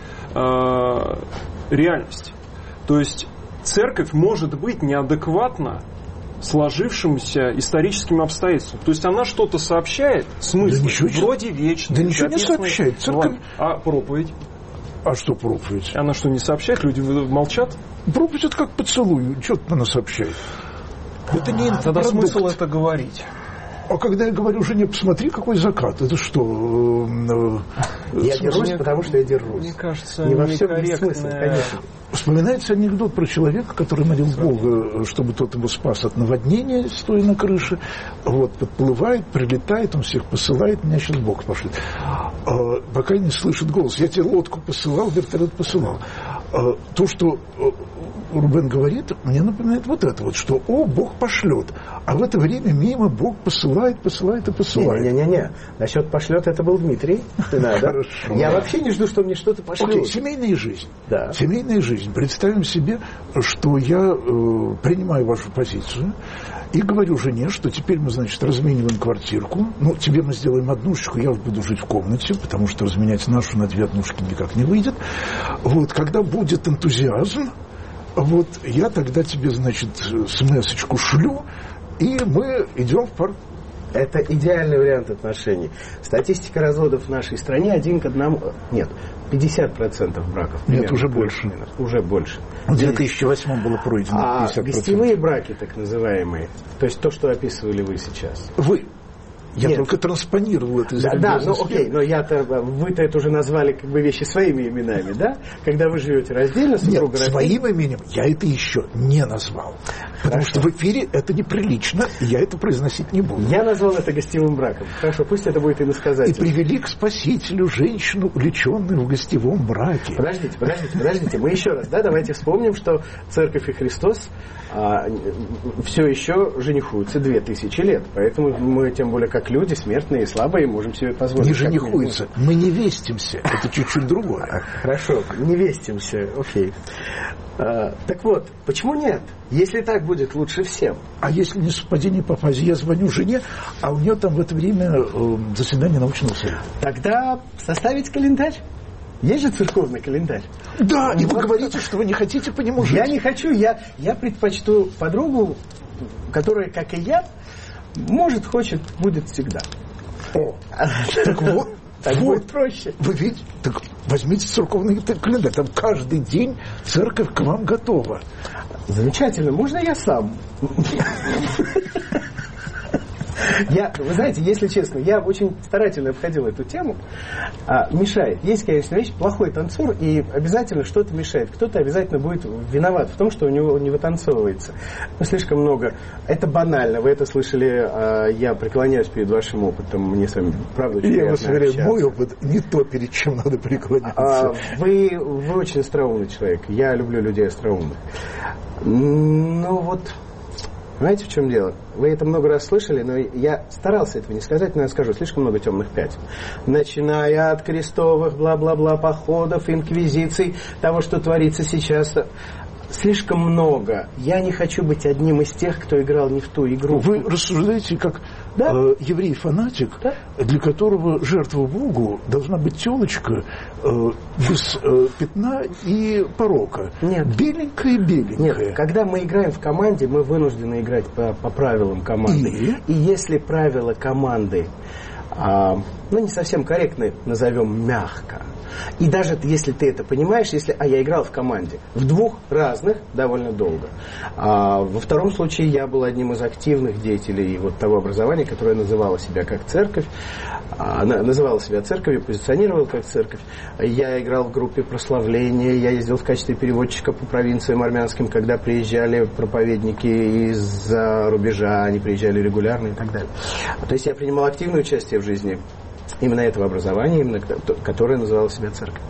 реальность. То есть церковь может быть неадекватна сложившимся историческим обстоятельствам. То есть она что-то сообщает, смысл, вроде вечный. Да ничего не сообщает. Церковь... А проповедь? А что проповедь? Она что, не сообщает? Люди молчат? Проповедь — это как поцелуй. Что-то она сообщает. Это не инфопродукт. Тогда смысл это говорить. А когда я говорю жене, посмотри, какой закат, это что? Я держусь, потому что я держусь. Мне кажется, не во всем есть смысл, конечно. Вспоминается анекдот про человека, который молил Бога, чтобы тот его спас от наводнения, стоя на крыше. Подплывает, прилетает, он всех посылает, меня сейчас Бог пошлет. Пока не слышит голос. Я тебе лодку посылал, вертолет посылал. То, что Рубен говорит, мне напоминает что Бог пошлет. А в это время мимо Бог посылает и посылает. Не-не-не. Насчет пошлет это был Дмитрий. Хорошо. Я вообще не жду, что мне что-то пошлет. Окей, семейная жизнь. Да. Семейная жизнь. Представим себе, что я принимаю вашу позицию и говорю жене, что теперь мы, размениваем квартирку. Тебе мы сделаем однушечку, я буду жить в комнате, потому что разменять нашу на 2 однушки никак не выйдет. Когда будет энтузиазм, я тогда тебе, смс-очку шлю, и мы идем в парк. Это идеальный вариант отношений. Статистика разводов в нашей стране 1 к 1. Нет, 50% браков. Нет, уже больше. Уже больше. В 2008 было пройдено 50%. А гостевые браки, так называемые, то есть то, что описывали вы сейчас. Я только транспонировал это из окей, но вы-то это уже назвали вещи своими именами, да? Когда вы живете раздельно, супруга раздельно. Своим именем я это еще не назвал. Потому что в эфире это неприлично, и я это произносить не буду. Я назвал это гостевым браком. Хорошо, пусть это будет иносказательно. И привели к Спасителю женщину, увлеченную в гостевом браке. Подождите. Мы еще раз, давайте вспомним, что Церковь и Христос все еще женихуются 2000 лет. Поэтому мы, тем более, как люди, смертные и слабые, можем себе позволить. Не женихуются, мы невестимся. Это чуть-чуть другое. Хорошо, невестимся, окей. Так вот, почему нет? Если так будет лучше всем. А если не совпадение по фазе, я звоню жене, а у нее там в это время заседание научного совета. Тогда составить календарь. Есть же церковный календарь. Да, и вы говорите, что вы не хотите по нему жить. Я не хочу, я предпочту подругу, которая, как и я, может, хочет, будет всегда. О, так вот. Так будет проще. Вы видите, так возьмите церковный календарь, там каждый день церковь к вам готова. Замечательно, можно я сам? Вы знаете, если честно, я очень старательно обходил эту тему. Мешает. Есть, конечно, вещь, плохой танцор, и обязательно что-то мешает. Кто-то обязательно будет виноват в том, что у него не вытанцовывается. Но слишком много. Это банально. Вы это слышали. Я преклоняюсь перед вашим опытом. Мне с вами, правда, очень приятно общаться. Я вас уверяю, мой опыт не то, перед чем надо преклоняться. Вы очень остроумный человек. Я люблю людей остроумных. Ну вот... Знаете, в чем дело? Вы это много раз слышали, но я старался этого не сказать, но я скажу, слишком много темных пятен. Начиная от крестовых, бла-бла-бла, походов, инквизиций, того, что творится сейчас. Слишком много. Я не хочу быть одним из тех, кто играл не в ту игру. Вы рассуждаете как еврей-фанатик, для которого жертва Богу должна быть телочка без пятна и порока. Нет. Беленькая-беленькая. Нет, когда мы играем в команде, мы вынуждены играть по правилам команды. И если правила команды, не совсем корректны, назовем мягко. И даже если ты это понимаешь, я играл в команде, в двух разных довольно долго. Во втором случае я был одним из активных деятелей вот того образования, которое называло себя как церковь, называло себя церковью, позиционировало как церковь. Я играл в группе прославления, я ездил в качестве переводчика по провинциям армянским, когда приезжали проповедники из-за рубежа, они приезжали регулярно и так далее. То есть я принимал активное участие в жизни именно этого образования, именно которое называло себя церковь.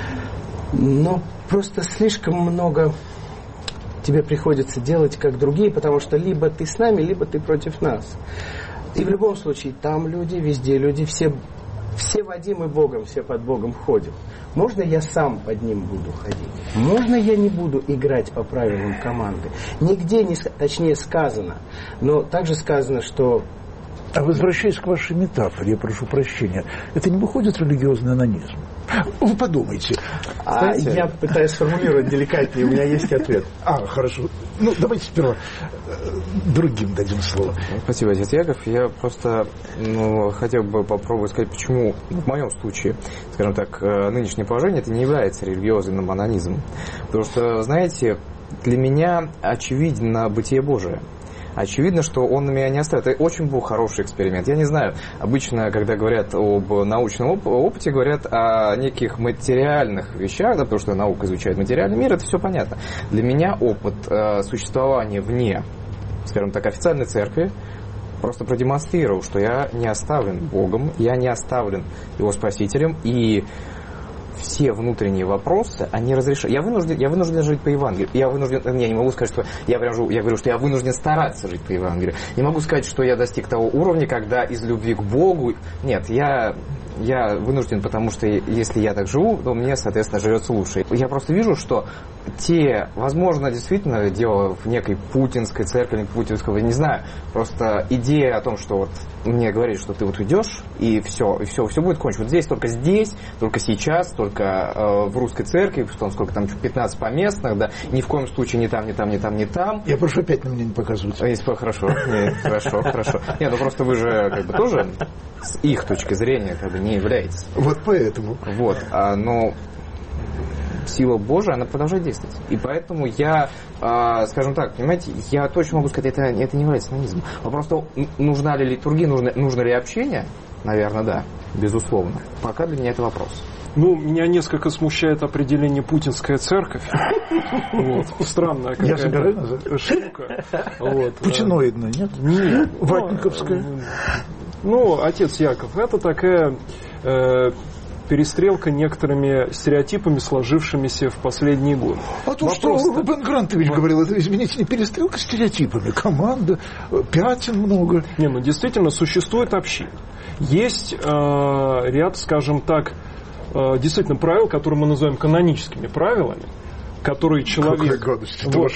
Но просто слишком много тебе приходится делать, как другие, потому что либо ты с нами, либо ты против нас. И в любом случае, там люди, везде люди, все водимы Богом, все под Богом ходят. Можно я сам под ним буду ходить? Можно я не буду играть по правилам команды? Нигде не, точнее сказано, но также сказано, что... А возвращаясь к вашей метафоре, я прошу прощения, это не выходит религиозный анонизм? Вы подумайте. Я пытаюсь сформулировать деликатнее, у меня есть ответ. Хорошо. Давайте сперва другим дадим слово. Спасибо, отец Яков. Я просто хотел бы попробовать сказать, почему в моем случае, скажем так, нынешнее положение это не является религиозным анонизмом. Потому что, знаете, для меня очевидно бытие Божие. Очевидно, что он на меня не оставит. Это очень был хороший эксперимент. Я не знаю, обычно, когда говорят об научном опыте, говорят о неких материальных вещах, потому что наука изучает материальный мир, это все понятно. Для меня опыт существования вне, скажем так, официальной церкви просто продемонстрировал, что я не оставлен Богом, я не оставлен Его Спасителем, и все внутренние вопросы, они разрешены. Я вынужден жить по Евангелию. Я не могу сказать, что я говорю, что я вынужден стараться жить по Евангелию. Не могу сказать, что я достиг того уровня, когда из любви к Богу... Нет, я вынужден, потому что если я так живу, то мне, соответственно, живется лучше. Я просто вижу, что возможно, действительно, дело в некой путинской церкви, путинского, не знаю, просто идея о том, что вот мне говорит, что ты вот уйдешь, и все будет кончено. Вот здесь, только сейчас, только в русской церкви, потом сколько там, 15 поместных, да, ни в коем случае не там, не там, не там, не там. Я прошу опять на меня не показывать. Хорошо. Нет, просто вы же как бы тоже с их точки зрения как бы не являетесь. Вот поэтому. Вот, но сила Божия, она продолжает действовать. И поэтому я, скажем так, понимаете, я точно могу сказать, это не является анонизмом. Вопрос в том, нужна ли литургия, нужно ли общение? Наверное, да, безусловно. Пока для меня это вопрос. Меня несколько смущает определение «путинская церковь». Странная какая-то штука. Путиноидная, нет? Нет. Ватниковская. Отец Яков, это такая перестрелка некоторыми стереотипами, сложившимися в последние годы. Что Рубен Грантович говорил, это, извините, не перестрелка стереотипами, команда, пятен много. Действительно, существует община. Есть ряд, скажем так, действительно правил, которые мы называем каноническими правилами, которые человек... Вот,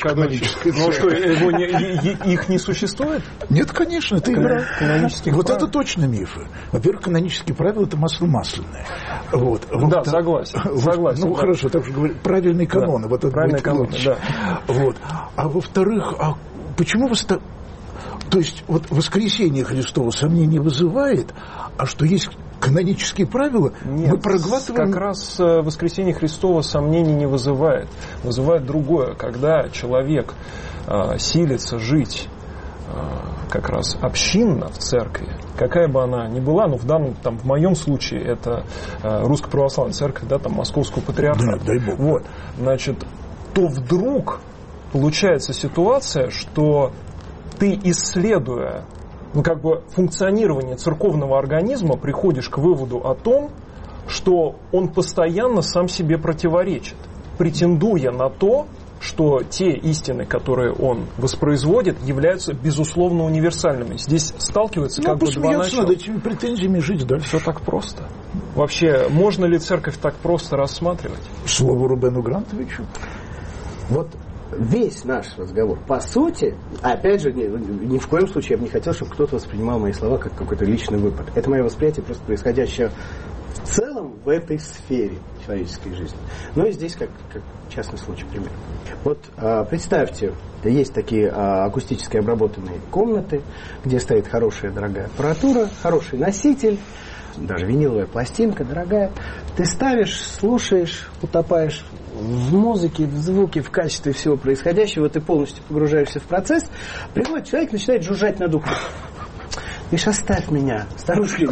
их не существует? Нет, конечно, это игра. Вот правил. это точно мифы. Во-первых, канонические правила — это масло масляное. Вот. Да, согласен. Ну, хорошо, так же говорят, правильные каноны. Да, вот это правильные каноны, да. Вот. А во-вторых, почему то есть вот воскресение Христово сомнений вызывает, а что есть канонические правила, нет, мы проглатываем... Как раз воскресение Христово сомнений не вызывает. Вызывает другое, когда человек силится жить как раз общинно в церкви, какая бы она ни была, но в моем случае это Русско-православная церковь, да, там Московского патриархата. Да, дай Бог. Вот, значит, то вдруг получается ситуация, что ты, исследуя функционирование церковного организма, приходишь к выводу о том, что он постоянно сам себе противоречит, претендуя на то, что те истины, которые он воспроизводит, являются безусловно универсальными. Здесь сталкиваются два начала. Над этими претензиями жить дальше. Все так просто. Вообще, можно ли церковь так просто рассматривать? Слово Рубену Грантовичу. Вот весь наш разговор, по сути, опять же, ни в коем случае я бы не хотел, чтобы кто-то воспринимал мои слова как какой-то личный выпад. Это мое восприятие просто происходящее в целом в этой сфере человеческой жизни. Но и здесь как частный случай пример. Вот представьте, есть такие акустически обработанные комнаты, где стоит хорошая дорогая аппаратура, хороший носитель, даже виниловая пластинка дорогая. Ты ставишь, слушаешь, утопаешь в музыке, в звуке, в качестве всего происходящего, ты полностью погружаешься в процесс. Приходит человек, начинает жужжать над ухом. Говоришь, оставь меня, старушка,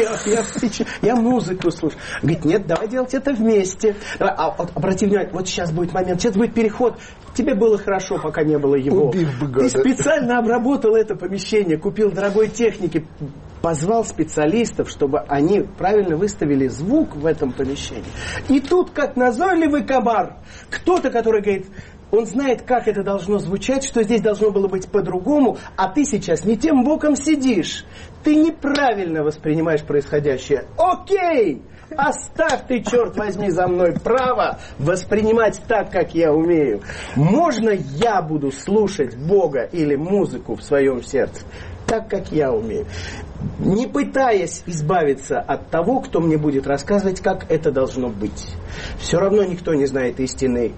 я музыку слушаю. Говорит, нет, давай делать это вместе. Обрати внимание, вот сейчас будет момент, сейчас будет переход. Тебе было хорошо, пока не было его. Ты специально обработал это помещение, купил дорогой техники, позвал специалистов, чтобы они правильно выставили звук в этом помещении. И тут, как назойливый комар, кто-то, который говорит... Он знает, как это должно звучать, что здесь должно было быть по-другому, а ты сейчас не тем боком сидишь. Ты неправильно воспринимаешь происходящее. Окей! Оставь ты, черт возьми, за мной право воспринимать так, как я умею. Можно я буду слушать Бога или музыку в своем сердце так, как я умею, не пытаясь избавиться от того, кто мне будет рассказывать, как это должно быть. Все равно никто не знает истины.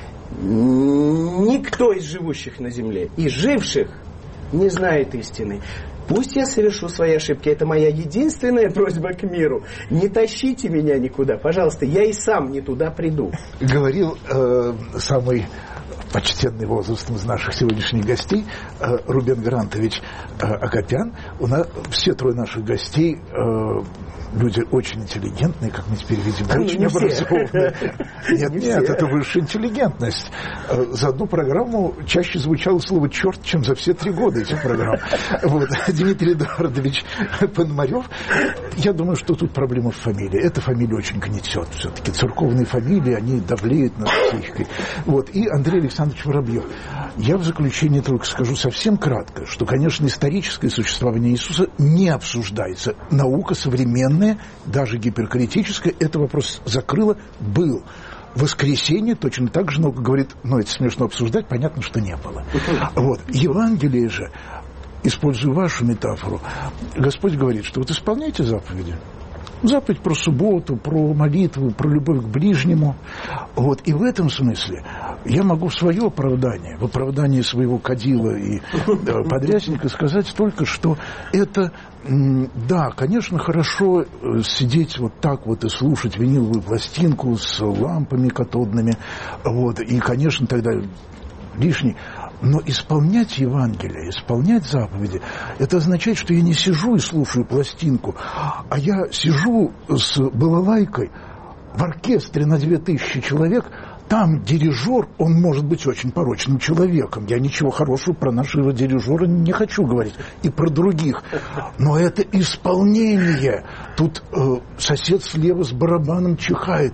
Никто из живущих на земле и живших не знает истины. Пусть я совершу свои ошибки. Это моя единственная просьба к миру. Не тащите меня никуда. Пожалуйста, я и сам не туда приду. Говорил самый почтенный возрастом из наших сегодняшних гостей Рубен Грантович Акопян. Все трое наших гостей люди очень интеллигентные, как мы теперь видим, очень образованные. Нет, это высшая интеллигентность. За одну программу чаще звучало слово «черт», чем за все 3 года этих программ. Вот. Дмитрий Эдуардович Пономарев. Я думаю, что тут проблема в фамилии. Эта фамилия очень гнетет все-таки. Церковные фамилии, они давлеют над психикой. Вот. И Андрей Александрович Воробьев. Я в заключение только скажу совсем кратко, что, конечно, историческое существование Иисуса не обсуждается. Наука современная, даже гиперкритическая, этот вопрос закрыла, был. Воскресенье точно так же наука говорит, это смешно обсуждать, понятно, что не было. Вот. Евангелие же, используя вашу метафору, Господь говорит, что вот исполняйте заповеди. Заповедь про субботу, про молитву, про любовь к ближнему. Вот. И в этом смысле я могу в свое оправдание, в оправдании своего кадила и подрясника сказать только, что это, да, конечно, хорошо сидеть вот так вот и слушать виниловую пластинку с лампами катодными, вот, и, конечно, тогда лишний. Но исполнять Евангелие, исполнять заповеди, это означает, что я не сижу и слушаю пластинку, а я сижу с балалайкой в оркестре на 2000 человек. Там дирижер, он может быть очень порочным человеком. Я ничего хорошего про нашего дирижера не хочу говорить. И про других. Но это исполнение. Тут сосед слева с барабаном чихает.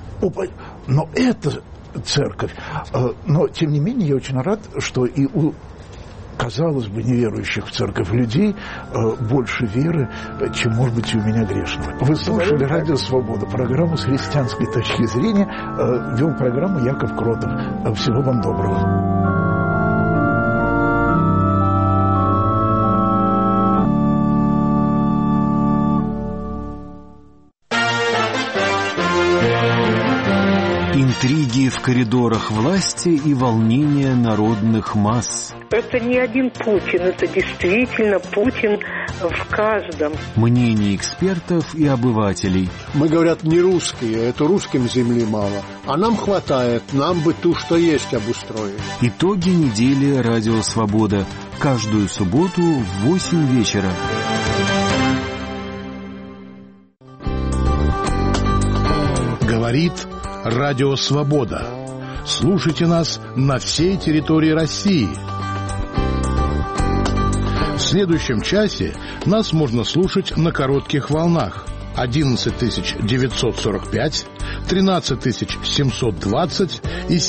Но это... церковь. Но, тем не менее, я очень рад, что и у казалось бы, неверующих в церковь людей больше веры, чем, может быть, и у меня грешного. Вы слушали «Радио Свобода», программу с христианской точки зрения. Вел программу Яков Кротов. Всего вам доброго. Интриги в коридорах власти и волнения народных масс. Это не один Путин, это действительно Путин в каждом. Мнения экспертов и обывателей. Мы, говорят, не русские, это русским земли мало. А нам хватает, нам бы ту, что есть, обустроили. Итоги недели «Радио Свобода». Каждую субботу в 8 вечера. Говорит Радио Свобода. Слушайте нас на всей территории России. В следующем часе нас можно слушать на коротких волнах 11945, 13720 и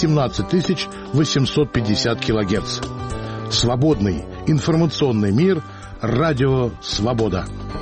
17850 килогерц. Свободный информационный мир. Радио Свобода.